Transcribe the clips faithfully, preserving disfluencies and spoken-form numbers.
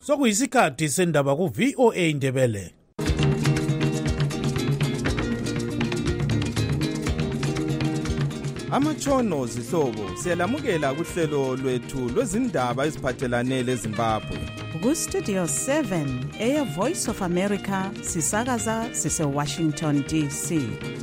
Sokuyisikhathi sendaba ku V O A Ndebele. Amatshono zihlobo siyalamukela kuhlelo lwethu lwezindaba eziphathelane leZimbabwe. Ku Studio seven eya Voice of America sisakaza sise Washington D C.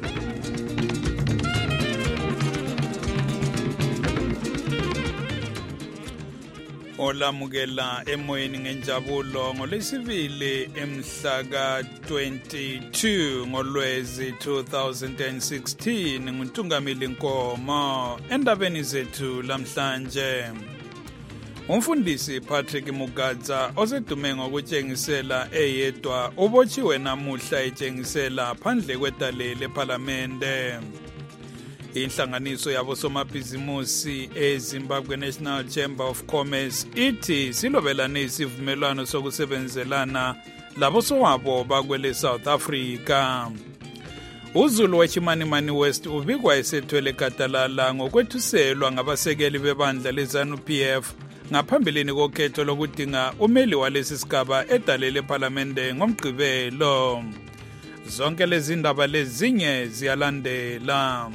Olamukela emoyeni ngenjabulo ngolesibili emhla ka twenty-two ngoLwezi two thousand sixteen nguNtungamili Nkomo. Endabeni zethu lamhlanje, umfundisi Patrick Mugadza osedume ngokutshengisela eyedwa ubotshiwe namuhla etshengisela phandle kwedale leParlamente. Inhlanganiso yabosomabhizimusi eZimbabwe National Chamber of Commerce ithi silobelane isivumelwano sokusebenzelana labosowabo bakwele South Africa. uZulu weChimanimani West ubikwa esethwele gadalala ngokwethuselwa ngabasekeli bebandla leZANU P F ngaphambilini kokhetho lokudinga umeli walesi sigaba edale leParlamente ngomgqibelo. Zonke lezi ndaba lezinye ziyalandela.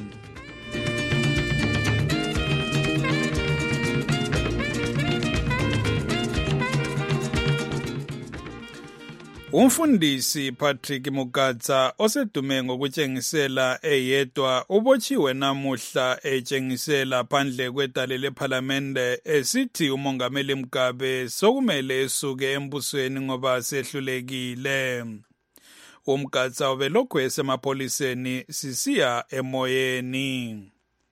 Umfundisi Patrick Mugadza osedume ngokutshengisela eyedwa ubotshiwe namuhla etshengisela phandle kwedale leParlamente esithi uMongameli Mugabe sokumele esuke embusweni ngoba sehlulekile. UMugadza ubelokhu esemapoliseni sisiya emoyeni.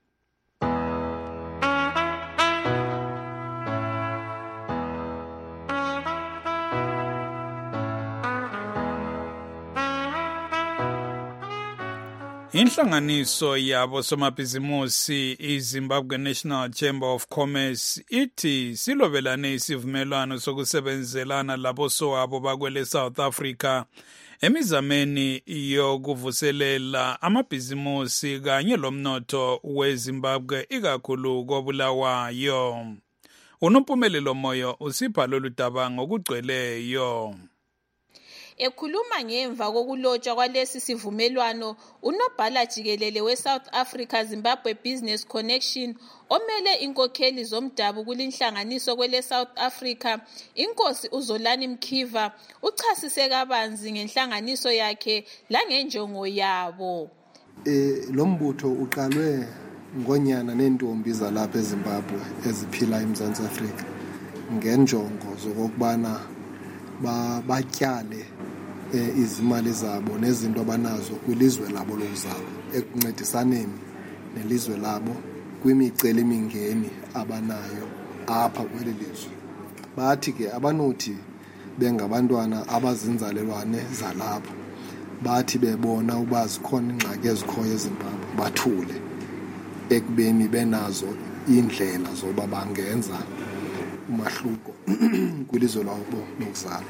Inhlanganiso yabo somabhizimusi iZimbabwe National Chamber of Commerce ithi silobelane isivumelwano sokusebenzelana labosowabo bakwele South Africa emizameni yokuvuselela amabhizimusi kanye lomnotho weZimbabwe ikakhulu koBulawayo. Unompumelelo Moyo usipha lolu daba ngokugcweleyo. Ekhuluma ngemva kokulotshwa kwalesi sivumelwano, unobhala jikelele weSouth Africa Zimbabwe Business Connection omele inkokheli zomdabu kulinhlanganiso kwele South Africa, inkosi uZolani Mkhiva, uchasise kabanzi ngenhlanganiso yakhe langenjongo yabo. Eh lo mbutho uqalwe ngonyana nentombi zalapha eZimbabwe eziphila eMzantsi Afrika ngenjongo zokubana ba batyale izimali zabo nezinto abanazo kwilizwe labo lozalo ekuncedisaneni nelizwe labo kwimiceli emingeni abanayo apha kweli lizwe. Bathi ke abanothi bengabantwana abazinzalelwane zalapho, bathi bebona uba zikhona ingxaki ezikhoyo eZimbabwe bathule ekubeni benazo indlela zoba bangenza umahluko kwilizwe labo lokuzalwa.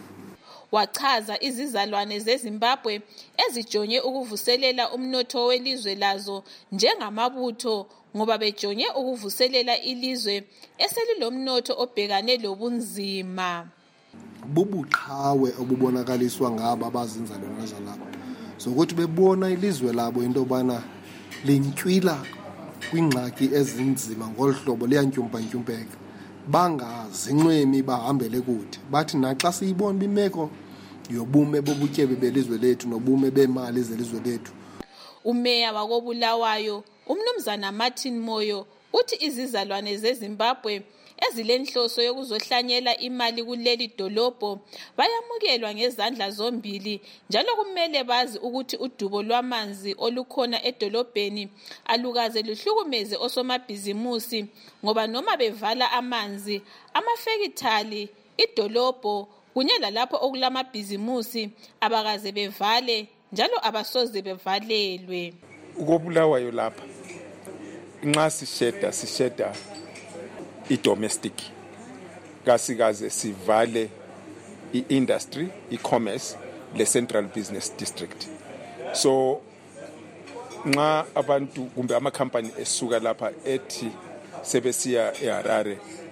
Wachaza izizalwane zeZimbabwe ezijonge ukuvuselela umnotho welizwe lazo njengamabutho ngoba bejonge ukuvuselela ilizwe eselilomnotho obhekane lobunzima. Bubuqhawe obubonakaliswa ngaba abazinzalelwane zalapha sokuthi bebona ilizwe labo into bana lintswila kwingxaki ezinzima ngolhlobo liyantyumpa-ntyumpeka, bangazinqweni bahambele kude. Bathi naxa siyibona bimeko yobume bobutyebi belizwe lethu nobume bemali zelizwe lethu. Umeya wakoBulawayo uMnumzana Martin Moyo uthi izizalwane zeZimbabwe ezilenhloso yokuzohlanyela imali kuleli dolobho bayamukelwa ngezandla zombili, njalo kumele bazi ukuthi udubo lwamanzi olukhona edolobheni alukaze luhlukumeze osomabhizimusi ngoba noma bevala amanzi, amafekithali, idolobho kunye lalapho okulamabhizimusi abakaze bevale njalo abasoze bevalelwe. UkoBulawayo lapha nxa sisheda sisheda i-domestic kasikaze sivale i-industry, i-commerce, le-central business district. So nxa abantu kumbe amakhampani esuka lapha ethi sebesiya eHarare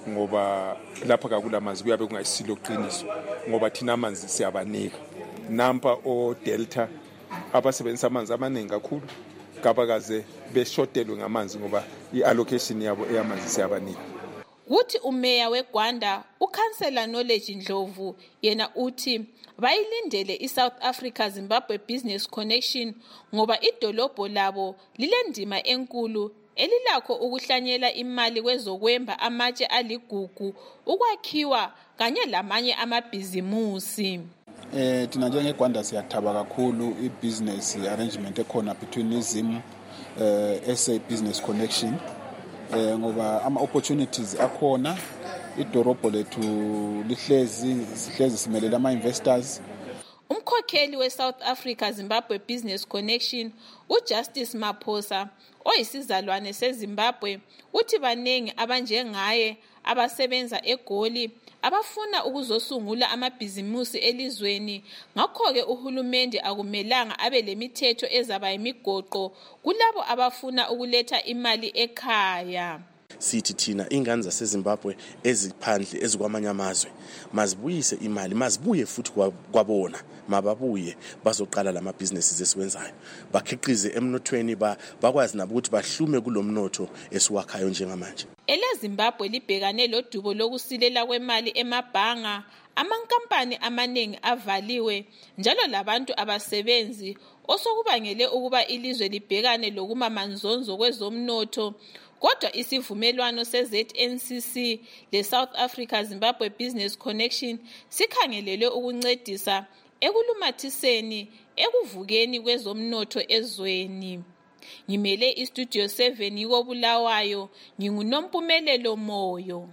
ngoba lapha kakulamanzi kuyabe kungayisilo qiniso ngoba thina amanzi siyabanika nampa o Delta abasebenzisa amanzi amaningi kakhulu kabakaze beshotelwe ngamanzi ngoba iallocation yabo eyamanzi siyabanika. Uthi umeya weGwanda ukhansela Knowledge Ndlovu yena uthi bayilindele iSouth Africa Zimbabwe Business Connection ngoba idolobho labo lilendima enkulu elilakho ukuhlanyela imali kwezokwemba amatshe aligugu ukwakhiwa kanye lamanye amabhizimusi. Eh thina njengeGwanda siyathaba kakhulu ibusiness arrangement ekhona between izim eh S A Business Connection eh ngoba ama opportunities akhona idorobho lethu lihlezi sihlezi simelela ama investors. Umkhokheli weSouth Africa Zimbabwe Business Connection uJustice Maphosa oyisizalwane seZimbabwe uthi banengi abanjengaye abasebenza eGoli abafuna ukuzosungula amabhizimusi elizweni ngakho ke uhulumende akumelanga abe lemithetho ezaba imigoqo kulabo abafuna ukuletha imali ekhaya. Sithi thina ingane zaseZimbabwe eziphandle ezikwamanye amazwe mazibuyise imali mazibuye futhi kwabona mababuye bazoqala lama businesses esiwenzayo bakhiqize emnothweni ba bakwazi nabo ukuthi bahlume kulomnotho esiwakhayo njengamanje. EleZimbabwe libhekane lodubo lokusilela kwemali emabhanga amankampani amaningi avaliwe njalo labantu abasebenzi osokubangele ukuba ilizwe libhekane lokumamanzonzo kwezomnotho. Kodwa isivumelwano se-Z N C C le-South Africa Zimbabwe Business Connection sikhangelelwe ukuncedisa ekulumathiseni ekuvukeni kwezomnotho ezweni. Ngimele iStudio seven yikoBulawayo nginguNompumelelo Moyo.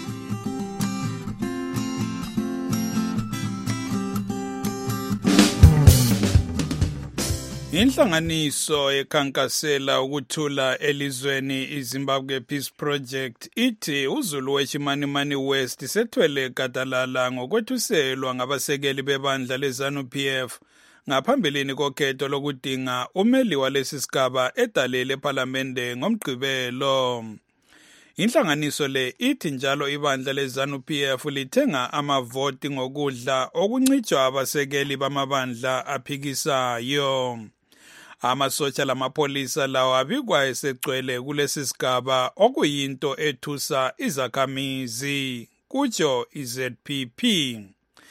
Inhlanganiso ekhankasela ukuthula elizweni iZimbabwe Peace Project ithi uZulu weChimanimani West sethwele gadalala ngokwethuselwa ngabasekeli bebandla leZANU P F ngaphambilini kokhetho lokudinga umeli walesi sigaba edalele eParliamente ngomgqibelo. Inhlanganiso le ithi njalo ibandla leZANU P F lithenga amavoti ngokudla okuncitshwa abasekeli bamabandla aphikisayo. Amasotsha lamapolisa lawo abikwa esegcwele kulesi sigaba okuyinto ethusa izakhamizi kutsho iZ P P.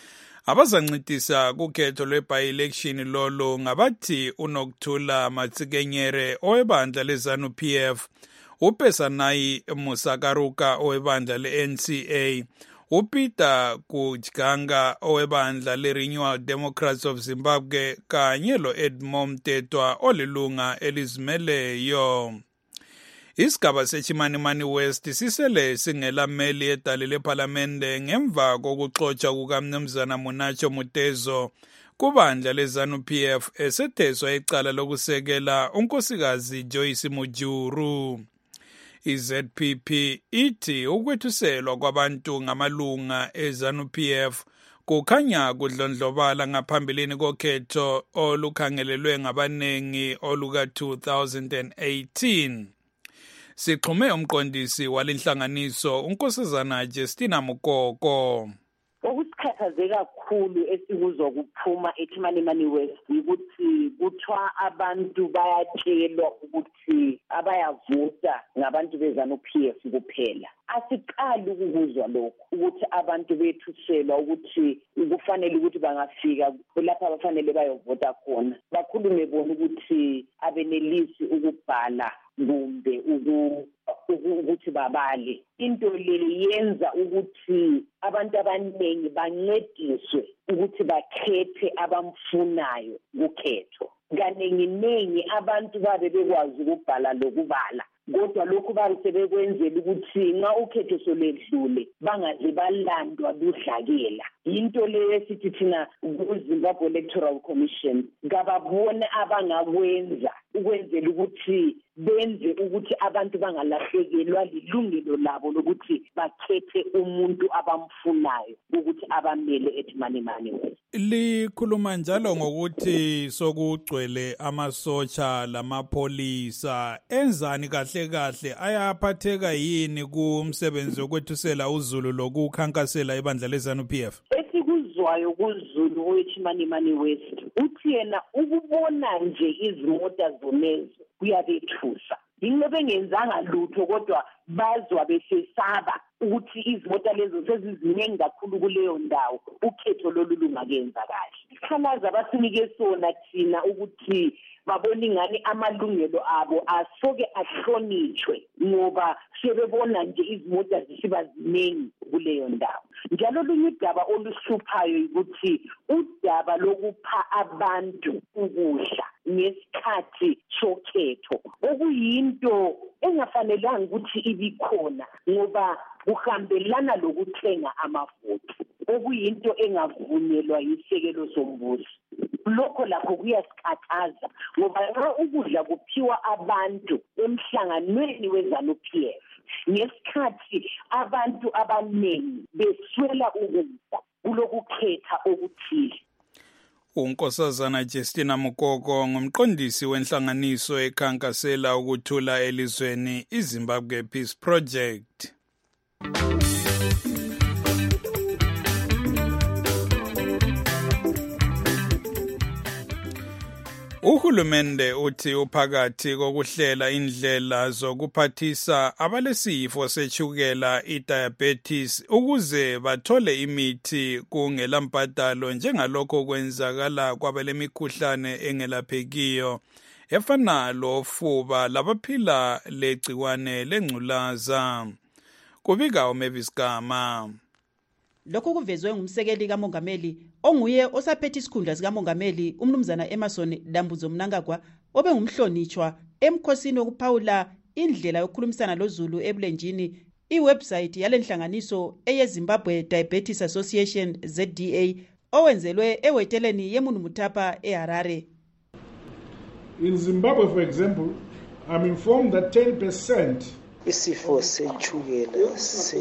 Abazancitisa kukhetho lwe-by-election lolo ngabathi uNokthula Matsikenyere owebandla leZANU P F, uPesanayi Musakaruka owebandla le-N C A, uPeter Kujganga owebandla le-Renewal Democrats of Zimbabwe kanye lo-Edmond Mtetwa olilunga elizimeleyo. Isigaba seChimanimani West sisele singelameli edalele eParliamente ngemva kokuxotsha kukaMnumzana Munacho Mutezo kubandla leZANU P F esetheswa icala lokusekela unkosikazi Joyce Mujuru. iZ P P ithi ukwethuselwa kwabantu ngamalunga eZANU P F kukhanya kudlondlobala ngaphambilini kokhetho olukhangelelwe ngabanengi oluka two thousand eighteen. Sixhume umqondisi walenhlanganiso unkosazana Justina Mukoko. Okusikhathaze kakhulu esikuzwa kuphuma eChimanimani West ukuthi kuthiwa abantu bayatshelwa ukuthi abayavota ngabantu beZANU P F kuphela. Asiqali ukuzwa lokho ukuthi abantu bethuselwa ukuthi kufanele ukuthi bangafika lapha abafanele bayovota khona. Bakhulume bona ukuthi abenelisi ukubhala kumbe ukuthi babale. Into le yenza ukuthi abantu abaningi bancediswe ukuthi bakhethe abamfunayo kukhetho. Kaningi abantu babe bekwazi ukubhala lokubala kodwa lokhu basebekwenzela ukuthi nxa ukhetho soledlule bangaze balandwa budlakela. Into le esithi thina kuZimbabwe Electoral Commission ngababone abangakwenza ukwenzela ukuthi benze ukuthi abantu bangalahlekelwa lilungelo labo lokuthi bakhethe umuntu abamfunayo ukuthi abamele eTimanimani West. Likhuluma njalo ngokuthi sokugcwele amasotsha lamapholisa, enzani kahle kahle ayaphatheka yini kumsebenzi wokwethusela uZulu lokukhankasela ibandla leZANU P F? Esikuzwayo kuZulu weTimanimani West uthi yena ukubona nje izimota zonezo kuyabethusa. Yinto bengenzanga lutho kodwa bazwa besesaba ukuthi izimota lezo seziziningi kakhulu kuleyo ndawo, ukhetho lolu lungakenza kahle. Ikhalaza basinike sona thina ukuthi babona ingani amalungelo abo asoke ahlonitshwe ngoba sebebona nje izimota zisiba ziningi kuleyo ndawo. Njalo lunye udaba oluhluphayo ukuthi udaba lokupha abantu ukudla ngesikhathi sokhetho okuyinto engafanelanga ukuthi ibikhona ngoba kuhambelana lokuthenga amavoti okuyinto engavunyelwa yisekelo sombuso. Lokho lakho kuyasikhathaza ngoba nxa ukudla kuphiwa abantu emhlanganweni weZANU P F ngesikhathi abantu abaningi beswela ukudla kulokukhetha okuthile. uNkosazana Justina Mukoko ngumqondisi wenhlanganiso ekhankasela ukuthula elizweni iZimbabwe Peace Project. Uhulumende uthi uphakathi kokuhlela indlela zokuphathisa abalesifo sechukela i-diabetes ukuze bathole imithi kungela mbadalo njengalokho kwenzakala kwabalemikhuhlane engelaphekiyo efana lofuba labaphila legciwane lengculaza. Kubika uMavis Gama. Lokho kuvezwe ngumsekeli kaMongameli onguye osaphethe isikhundla sikaMongameli umnumzana Emerson Dambuzo Mnangagwa obe ngumhlonitshwa emkhosini wokuphawula indlela yokukhulumisana loZulu ebulenjini. Iwebsite yalenhlanganiso eyeZimbabwe Diabetes Association Z D A owenzelwe eweteleni yeMunu Mutapa eHarare. In Zimbabwe, for example, I'm informed that ten percent isifo sechukela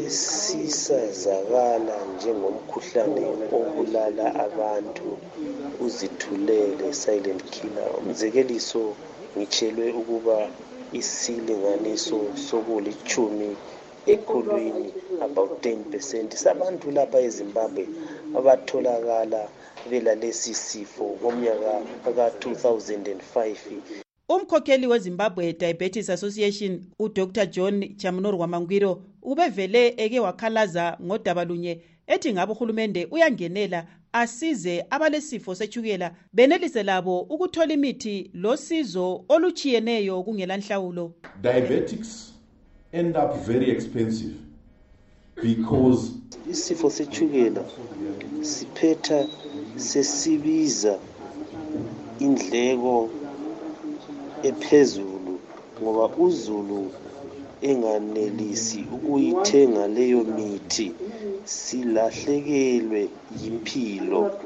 sesisazakala njengomkhuhlane obulala abantu uzithulele silent killer. Umzekeliso ngitshelwe ukuba isilinganiso sokulichumi ekhulwini about ten percent sabantu lapha eZimbabwe abatholakala belalesi sifo ngomnyaka ka two thousand five. Umkhokheli weZimbabwe Diabetes Association uDr John Chamunorwa Mangwiro ubevele eke wakhalaza ngodaba lunye ethi ngabe uhulumende uyangenela asize abalesifo sechukela benelise labo ukuthola imithi losizo oluchiyeneyo kungela nhlawulo. Diabetics end up very expensive because isifo sechukela siphetha sesibiza indleko ephezulu ngoba uZulu enganelisi ukuyithenga leyo mithi silahlekelwe impilo.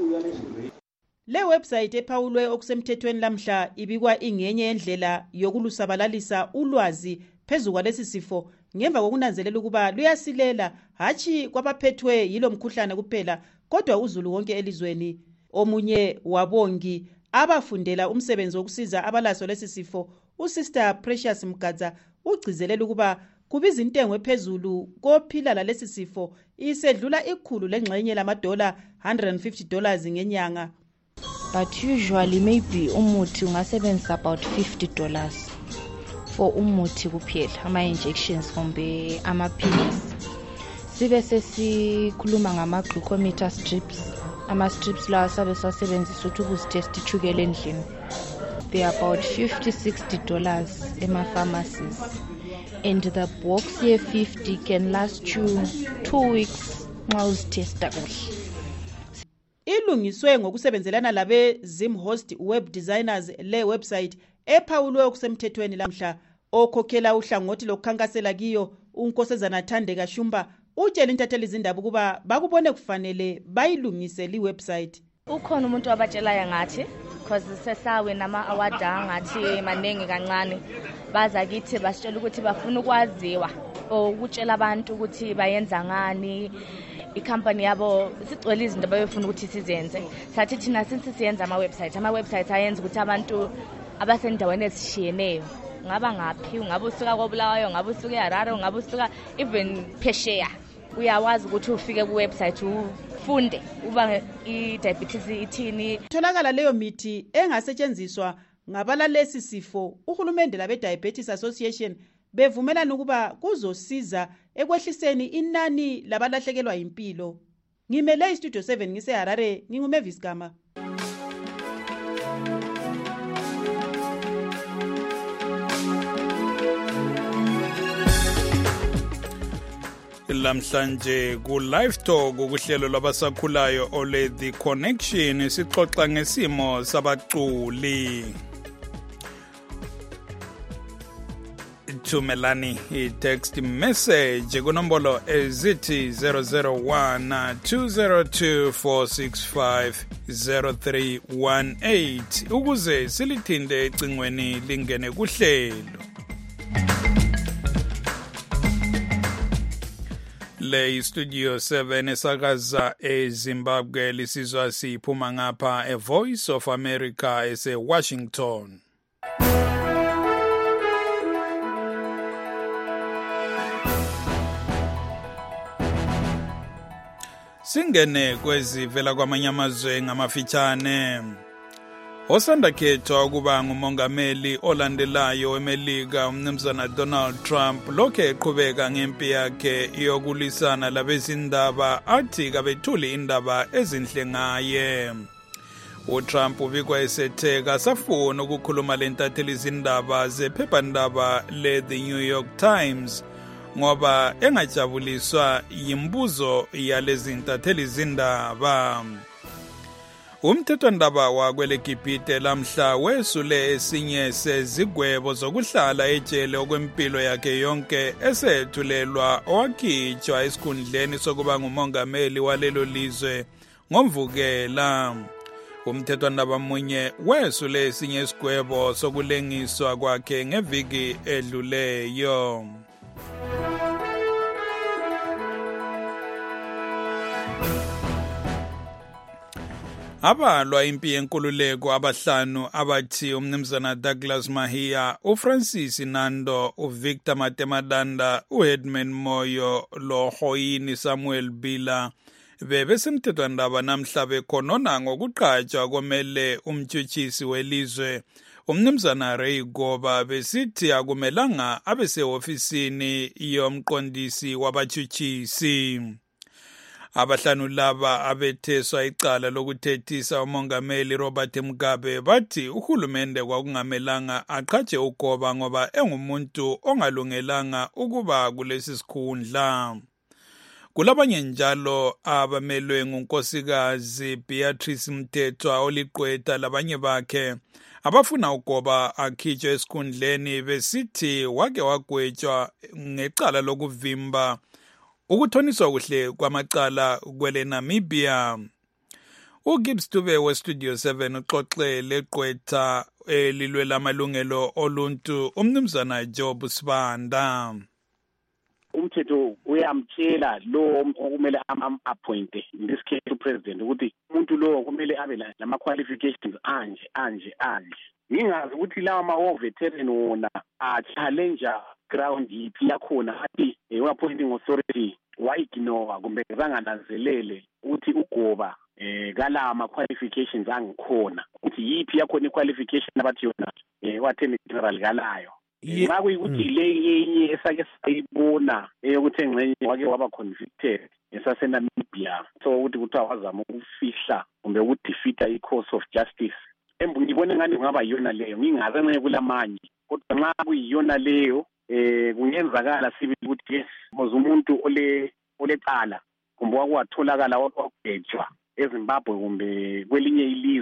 Le website ephawulwe okusemthethweni lamhla ibikwa ingenye yendlela yokulusabalalisa ulwazi phezulu kwalesi sifo ngemva kokunanzelela ukuba luyasilela hachi kwabaphethwe yilo mkhuhlane kuphela kodwa uZulu wonke elizweni. Omunye wabongi abafundela umsebenzi wokusiza abalaso lesi sifo uSister Precious Mgadza ugcizelela ukuba kubiza intengo ephezulu kophila lalesi sifo isedlula ikhulu lengxenye lamadola one hundred fifty dollars ngenyanga. But usually maybe umuthi ungasebenza about fifty dollars for umuthi kuphela ama injections kumbe amaphilisi. Sibe sesikhuluma ngama glucometer strips. Ama strips lawa sabe sasebenzisa ukuthi ukuzitest ichukela endlini. They are about fifty to sixty dollars ema pharmacies. And the box ye fifty can last you two weeks nxa uzitesta kuhle. Ilungiswe ngokusebenzelana labe Zimhost web designers le website ephawulwe okusemthethweni lamhla okhokhela uhlangothi lokukhankasela kiyo uNkosazana Thandeka Shumba utshela intatheli izindaba ukuba bakubone kufanele bayilungise li website. Ukhona umuntu abatshelayo ngathi because sesawe nama award angathi maningi kancane baza kithi basitshela ukuthi bafuna ukwaziwa ukutshela abantu ukuthi bayenza ngani i-company yabo sigcwele izinto bayofuna ukuthi sizenze sathi thina since siyenza ama-website ama-website ayenza ukuthi abantu abasendaweni ezishiyeneyo ngaba ngaphi ungabe usuka koBulawayo ngabe usuka eHarare ngabe usuka even Phesheya uyawazi ukuthi ufike ku-website ufunde uba i-diabetes ithini. Tholakala leyo mithi engasetshenziswa ngabalalesi sifo uhulumende labe-Diabetes Association bevumelana ukuba kuzosiza ekwehliseni inani labalahlekelwa impilo. Ngimele iStudio seven ngiseHarare nginguMavis Gama. Lamhlanje ku live talk ukuhlelo labasakhulayo ole The Connection sixoxa ngesimo sabaculi. Thumelani i-text message kunombolo ezithi zero zero one two zero two four six five zero three one eight ukuze silithinde ecingweni lingene kuhlelo. Le Studio seven esakaza eZimbabwe lisizwa siphuma ngapha e Voice of America ese Washington. Singene kwezivela kwamanye amazwe ngamafitshane. Osanda khethwa ukuba ngumongameli olandelayo weMelika umnumzana Donald Trump lokhe eqhubeka ngempi yakhe yokulisana labezindaba athi kabethuli indaba ezinhle ngaye. uTrump ubikwa esetheka safuna ukukhuluma lentatheli izindaba zephephandaba le The New York Times ngoba engajabuliswa yimbuzo yalezi ntatheli izindaba. Umthethwandaba wakweleGibhite lamhla wesule esinye sezigwebo zokuhlala ejele okwempilo yakhe yonke esethulelwa owakhitshwa esikhundleni sokuba ngumongameli walelo lizwe ngomvukela. Umthethwandaba munye wesule esinye isigwebo sokulengiswa kwakhe ngeviki edluleyo. Abalwa impi yenkululeko abahlanu abathi umnumzana Douglas Mahia, uFrancis Nando, uVictor Matemadanda, uHedman Moyo, loHoyini Samuel Bila bebesemthethwandaba namhla bekhonona ngokuqhatshwa komele umtshutshisi welizwe umnumzana Ray Goba besithi akumelanga abesehofisini yomqondisi wabatshutshisi. Abahlanu laba abetheswa icala lokuthethisa umongameli Robert Mugabe bathi uhulumende kwakungamelanga aqhatshe uGoba ngoba engumuntu ongalungelanga ukuba kulesi sikhundla. Kulabanye njalo abamelwe ngunkosikazi Beatrice Mthethwa oliqweta labanye bakhe abafuna uGoba akhitshwe esikhundleni besithi wake wagwetshwa ngecala lokuvimba ukuthoniswa kuhle kwamacala kwele Namibia. uGibbs Dube weStudio seven uxoxe leqwetha elilwela amalungelo oluntu umnumzana Job Sibanda. Umthetho uyamtshela lo okumele am-appointe in this case upresident ukuthi umuntu lo kumele abe lama qualifications anje anje anje. Ngingazi ukuthi lawa ma veteran wona a challenge ground yipi yakhona athi appointing authority wayignore kumbe zangananzelele ukuthi uGoba eh kala ama qualifications angikhona ukuthi yipi yakhona iqualification abathi yona eh watheni general kalayo. Ngakuyikuthi le yenye esake sayibona eyokuthi engcenye wake waba convicted esaseNamibia so ukuthi kuthiwa wazama ukufihla kumbe ukudefeata i-course of justice. Embu ngibone ngani ngaba yona leyo ngingaze nxe kulamanye kodwa nxa kuyiyona leyo eh kungenzakala sibe ukuthi yes umuntu ole olecala kumbe wakwatholakala wakugejwa eZimbabwe kumbe kwelinye ilizwe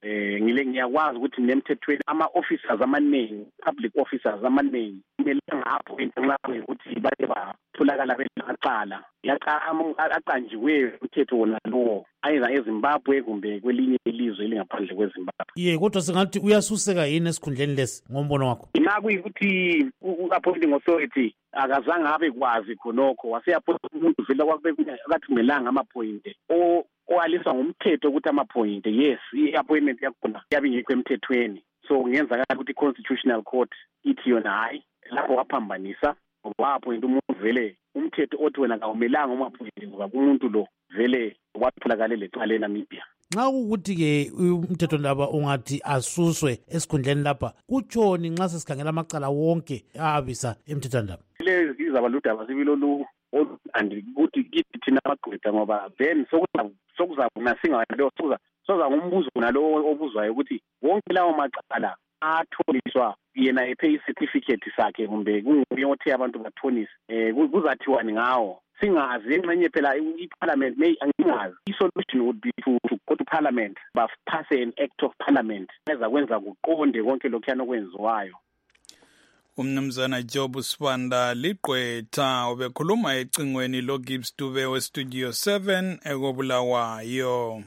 eh ngile ngiyakwazi ukuthi nemthethweni ama officers amaningi public officers amaningi kumele ngapho into nxa ukuthi baye batholakala belaqala yaqanjiwe umthetho wona lo ayeza eZimbabwe kumbe kwelinye ilizwe elingaphandle kweZimbabwe. Ye kodwa singathi uyasuseka yini esikhundleni lesi ngombono wakho? Nakuyikuthi u-appointing authority akazange abe kwazi khonokho waseappoint umuntu vele kwakube akathi kumelanga amaphoyinti o oaliswa ngumthetho ukuthi amaphoyinti yes i-appointment yakhona yabe ngekho emthethweni so ngenzakala ukuthi i-constitutional court ithi yona hayi lapho waphambanisa waphoyinti umuntu vele umthetho othi wena kawumelanga umaphoyinti ngoba umuntu lo vele watholakala lecala eNamibia. Nxa ukuthi-ke umthetho laba ungathi asuswe esikhundleni lapha kutshoni nxa sesikhangela amacala wonke abisa emthethwandaba? Lezi izaba ludaba sibilolu and ukuthi kithi thina abagqwetha ngoba then sokuza nasinga lo sokuza soza ngumbuzo nalo obuzwayo ukuthi wonke lawo macala athoniswa yena ephe certificate sakhe kumbe kunguye othe abantu bathonis eh kuzathiwani ngawo singazi engxenye phela iparliament may angingazi isolution would be to, to go to parliament but pass an act of parliament eza kwenza kuqonde konke lokho yanokwenziwayo. Umnumzana Job Sibanda liqwetha obekhuluma ecingweni lo Gibbs Dube we Studio seven ekobulawayo.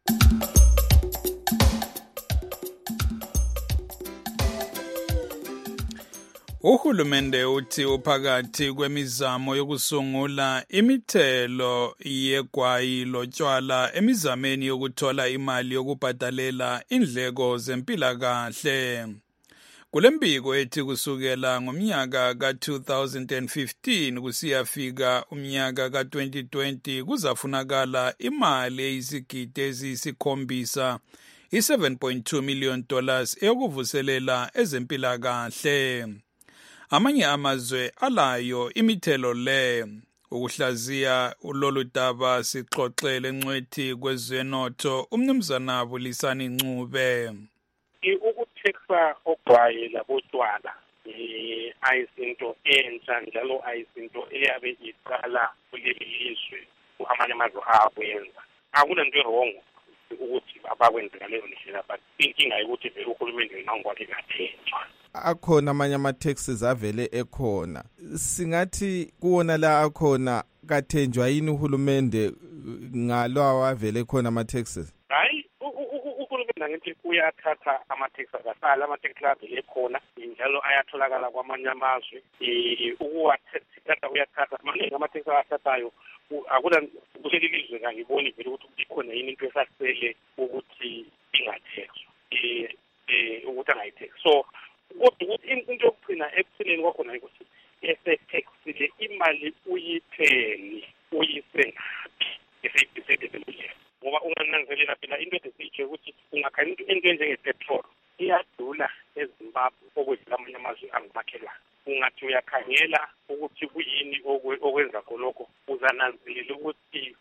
Uhulumende uthi uphakathi kwemizamo yokusungula imithelo yegwayi lotshwala emizameni yokuthola imali yokubhadalela indleko zempilakahle. Kulembiko ethi kusukela ngomnyaka ka two thousand fifteen kusiyafika umnyaka ka twenty twenty kuzafunakala imali eyizigidi eziyisikhombisa i seven point two million dollars eyokuvuselela ezempilakahle. Amanye amazwe alayo imithelo le. Ukuhlaziya ulolu daba sixoxele ncwethi kwezenotho umnumzana Bulisani Ncube. Ukutheksa ogwayi labotshwala eh ayisinto entsha njalo ayisinto eyabe iqala kuleli lizwe amanye amazwe akwenza. Akunanto wrong ukuthi abakwenzeka leyo ndlela but inkinga ukuthi vele uhulumende nangwathi kathenjwa. Akhona amanye ama-taxes avele ekhona singathi kuwona la akhona kathenjwa yini uhulumende ngalawa avele khona ama-taxes? Hayi uhulumende ngithi uyathatha ama-taxes akasala ama-taxes avele khona njalo ayatholakala kwamanye amazwe ukuwathatha uyathatha maningi ama-taxes athathayo akula kuleli lizwe ngangiboni vele ukuthi ikhona yini into esasele ukuthi ingathexwa eh eh ukuthi angayithexwa so kodwa ukuthi into yokugcina ekuthenini kwakhona ukuthi esethexile imali uyitheni uyise ngaphi eseyibhisedele ngoba ungananzelela phela into esiyitshe ukuthi ungakhanya into enjengepetrol iyadula eZimbabwe okwedlula amanye amazwe angamakhelwane ungathi uyakhangela ukuthi kuyini okwenza khonokho uzananzelela ukuthi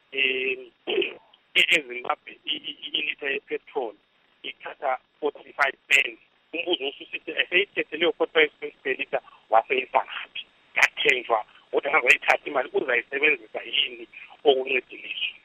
eZimbabwe ilitha yepetrol ithatha forty-five pence umbuzo ususithi eseyithethe leyo forty-five pence per liter waseyisa ngaphi yathenjwa kodwa ngazayithatha imali uzayisebenzisa yini okuncediliswa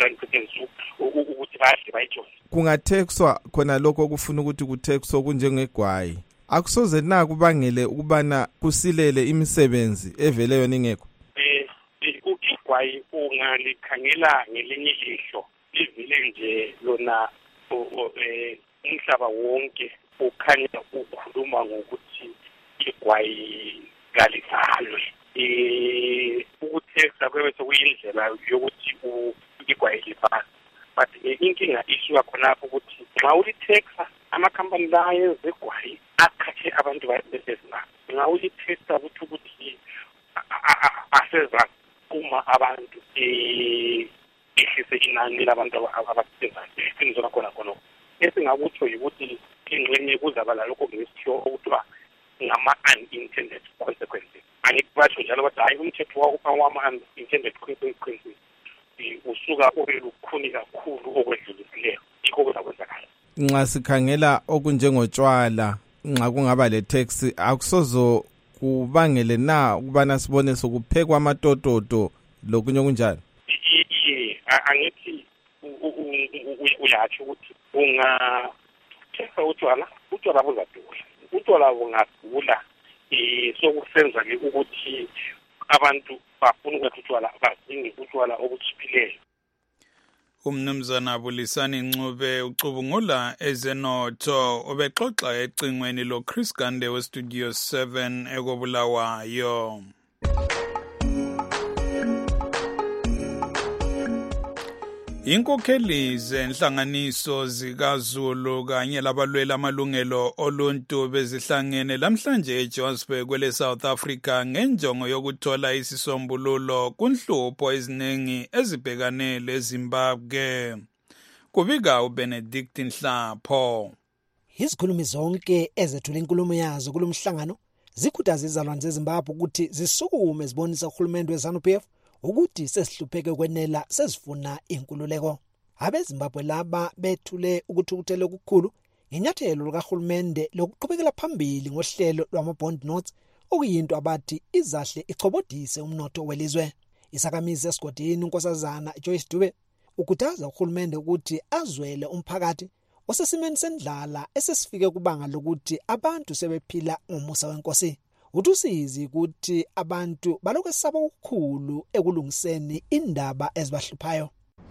ukuthi badle bayijole. Kungathexwa khona lokho okufuna ukuthi kuthexwa kunjengegwayi akusoze na kubangele ukubana kusilele imisebenzi evele yona ingekho. Eh igwayi ungalikhangela ngelinye ihlo livile nje lona eh umhlaba wonke ukhanya ukukhuluma ngokuthi igwayi kalivalwe eh ukuthexa kwebese kuyindlela yokuthi igwayi livalwe but inkinga isuka khonapho ukuthi nxa ulitexa amakhampani la yezegwayi akhathe abantu basezina nxa ulitexa ukuthi ukuthi aseza uma abantu eh ihlise inani labantu abasebenzayo iqiniso lakhona khonokho esingakutsho ukuthi ingxenye kuzaba lalokho ngesithiyo okuthiwa ngama-unintended consequences angikubatsho njalo kodwa hayi umthetho wama-unintended consequences usuka ube lukhuni kakhulu okwedlulisileyo yikho kuzakwenzakala. Nxa sikhangela okunjengotshwala nxa kungaba le tax akusozo kubangele na ukubana sibone sokuphekwa amatototo lokunye kunjalo. Iye angithi uyatsho ukuthi unga ukuthenga utshwala utshwala buzadula utshwala bungadula um sokusenza-ke ukuthi abantu bafuna ukwenza utshwala badinge utshwala obuchiphileyo. Umnumzana Bulisani Ncube ucubungula ezenotho obexoxa ecingweni lo Chris Gande we Studio seven ekobulawayo. Inkokheli zenhlanganiso zikaZulu kanye labalwela amalungelo oluntu bezihlangene lamhlanje eJohannesburg kwele South Africa ngenjongo yokuthola isisombululo kunhlupho eziningi ezibhekane leZimbabwe. Kubika uBenedict Nhlapho. Izikhulumi zonke ezethula inkulumo yazo kulomhlangano zikhuthaza izalwane zeZimbabwe ukuthi zisukume zibonisa uhulumende weZANU-P F ukuthi sesihlupheke kwenela sesifuna inkululeko. AbeZimbabwe laba bethule ukuthukuthela okukhulu ngenyathelo likahulumende lokuqhubekela phambili ngohlelo lwama-bond notes okuyinto abathi izahle ichobodise umnotho welizwe. Isakamisi esigodini unkosazana Joyce Dube ukhuthaza uhulumende ukuthi azwele umphakathi osesimeni sendlala esesifike kubanga lokuthi abantu sebephila ngomusa wenkosi. Utusizi ukuthi abantu balokhu esaba ukukhulu ekulungiseni indaba ezibahluphayo.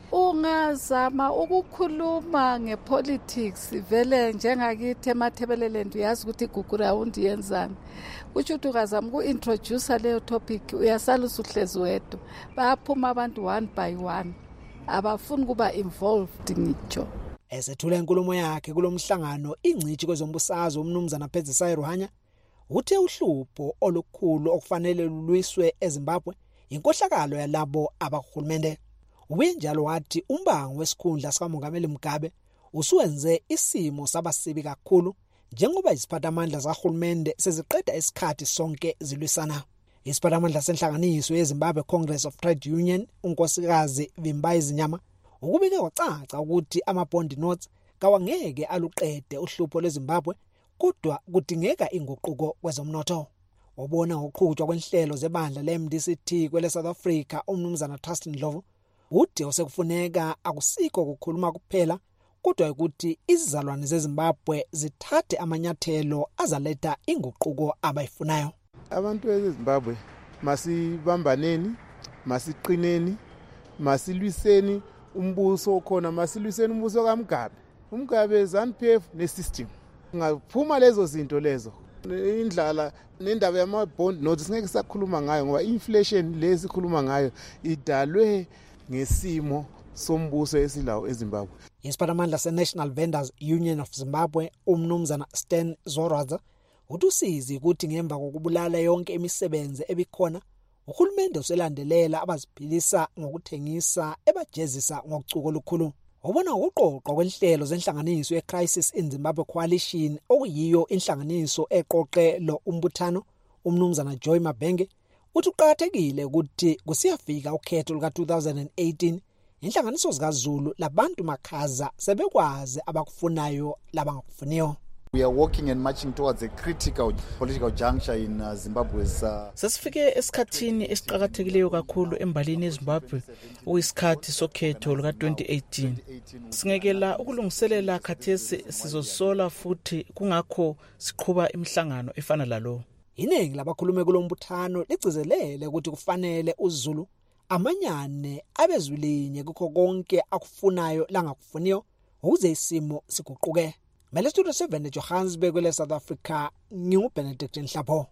Ungazama ukukhuluma ngepolitics vele njengakithi eMathebeleland uyazi ukuthi igugurawundi yenzani. Kusho ukuthi ungazama uku-introduce leyo topic uyasala usuhlezi wedwa. Bayaphuma abantu one by one. Abafuni kuba involved ngitsho. Esethula inkulumo yakhe kulomhlangano ingcithi kwezombusazwe umnumzana Phezisai Ruhanya uthe uhlupho olukhulu okufanele lulwiswe eZimbabwe inkohlakalo yalabo abahulumende. Ubuye njalo wathi umbango wesikhundla sikamongameli Mugabe usuwenze isimo sabasibi kakhulu njengoba iziphathamandla zahulumende seziqeda isikhathi sonke zilwisana. Isiphathamandla senhlanganiso yeZimbabwe Congress of Trade Union unkosikazi Vimbayi Zinyama ukubike kwacaca ukuthi ama-bond notes kawangeke aluqede uhlupho lweZimbabwe kodwa kudingeka inguquko kwezomnotho. Wabona ngokuqhutshwa kwenhlelo zebandla le-M D C T kwele South Africa umnumzana Trustin Ndlovu uthi osekufuneka akusikho ukukhuluma kuphela kodwa ukuthi izizalwane zeZimbabwe zithathe amanyathelo azaletha inguquko abayifunayo. Abantu beZimbabwe masibambaneni, masiqineni, masilwiseni umbuso khona, masilwiseni umbuso kaMugabe. uMugabe ZANU-P F nesystem. Ngaphuma lezo zinto lezo indlala nendaba yama-bond notes ngeke sakhuluma ngayo ngoba inflation lezi khuluma ngayo idalwe ngesimo sombuso esilawo eZimbabwe. Isiphathamandla se-National Vendors Union of Zimbabwe umnumzana Stan Zoraza utusizi ukuthi ngemva kokubulala yonke imisebenzi ebikhona uhulumende uselandelela abaziphilisa ngokuthengisa ebajezisa ngokucuko olukhulu. Ubona ukuqoqwa kwenhlelo zenhlanganiso ye-Crisis in Zimbabwe Coalition okuyiyo inhlanganiso eqoqe lo umbuthano umnumzana Joy Mabenge uthi uqhakathekile ukuthi kusiyafika ukhetho luka two thousand eighteen inhlanganiso zikaZulu labantu makhaza sebekwazi abakufunayo labangakufuniyo. We are walking and marching towards a critical political juncture in uh, Zimbabwe's uh, Sasifike esikhathini esiqhakathekileyo kakhulu embalini yeZimbabwe okuyisikhathi sokhetho luka twenty eighteen. Singekela ukulungiselela khathesi sizosola futhi kungakho siqhuba imihlangano efana lalo. Iningi labakhulume kulombuthano ligcizelele ukuthi kufanele uZulu amanyane abezwilinye kukho konke akufunayo langakufuniyo ukuze isimo siguquke. Mele Studio seven eJohannesburg kwele South Africa nginguBenedict Nhlapho.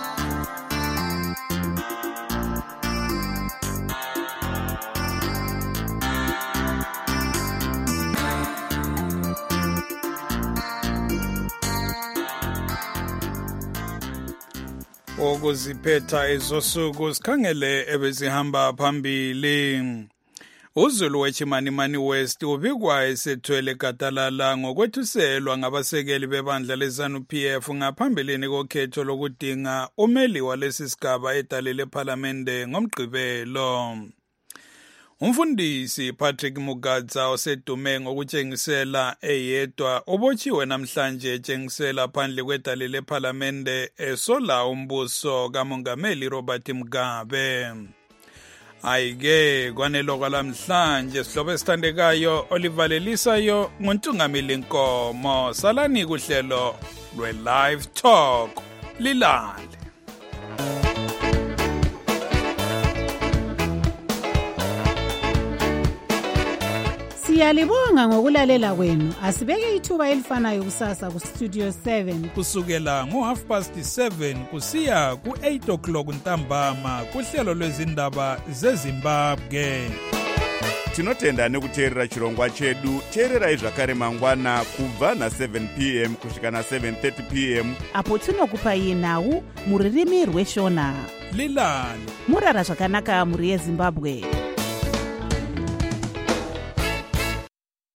Okuziphetha ezosuku sikhangele ebezihamba phambili. uZulu weChimanimani West ubikwa esethwele gatalala ngokwethuselwa ngabasekeli bebandla leZANU-P F ngaphambilini kokhetho lokudinga umeli walesi sigaba edale lePhalamende ngomgqibelo. Umfundisi Patrick Mugadza osedume ngokutshengisela eyedwa obotshiwe namhlanje etshengisela phandle kwedale lePhalamende esola umbuso kaMongameli Robert Mugabe. Ayike kwanelo kwalamhlanje sihlobo esithandekayo olivalelisayo nguntungamili Nkomo. Salani kuhlelo lwe Live Talk. Lilale. Siyalibonga ngokulalela kwenu. Asibeke ithuba elifanayo kusasa ku Studio seven kusukela ngo half past seven kusiya ku eight o'clock ntambama kuhlelo lwezindaba zeZimbabwe. Tinotenda nekuteerera chirongwa chedu. Teererai zvakare mangwana kubva na seven p m kusvika na seven thirty p m apo tinokupai nhau muririmi rweshona. Lilale. Murara zvakanaka muri yeZimbabwe.